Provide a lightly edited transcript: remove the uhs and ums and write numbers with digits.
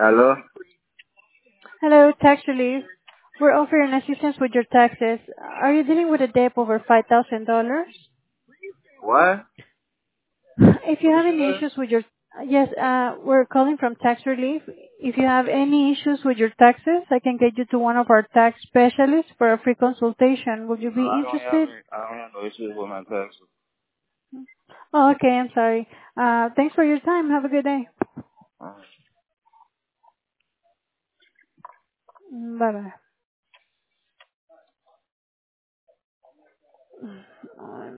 Hello? Hello, tax relief. We're offering assistance with your taxes. Are you dealing with a debt over $5,000? What? If you What you have any said? issues with your, yes, we're calling from tax relief. If you have any issues with your taxes, I can get you to one of our tax specialists for a free consultation. Would you No, be interested? I don't have no issues with my taxes. Oh, okay, I'm sorry. Thanks for your time. Have a good day. Uh, Bye bye.